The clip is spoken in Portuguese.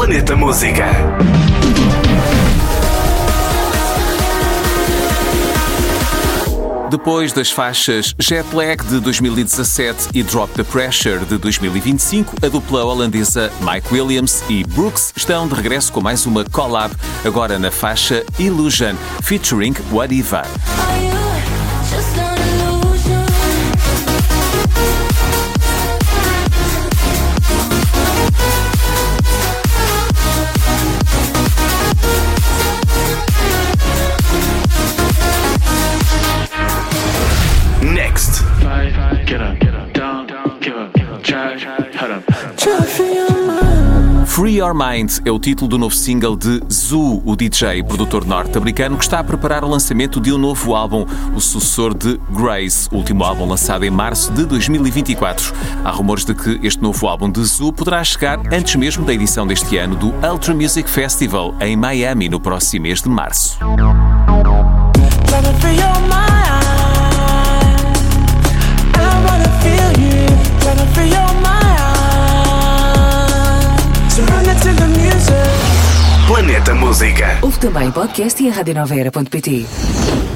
Planeta Música. Depois das faixas Jet Lag de 2017 e Drop the Pressure de 2025, a dupla holandesa Mike Williams e Brooks estão de regresso com mais uma collab, agora na faixa Illusion, featuring Wadiva. Next. Free Your Mind é o título do novo single de Zoo, o DJ e produtor norte-americano que está a preparar o lançamento de um novo álbum, o sucessor de Grace, o último álbum lançado em março de 2024. Há rumores de que este novo álbum de Zoo poderá chegar antes mesmo da edição deste ano do Ultra Music Festival em Miami, no próximo mês de março. Planeta Música. Ouve também podcast e a radionovaera.pt.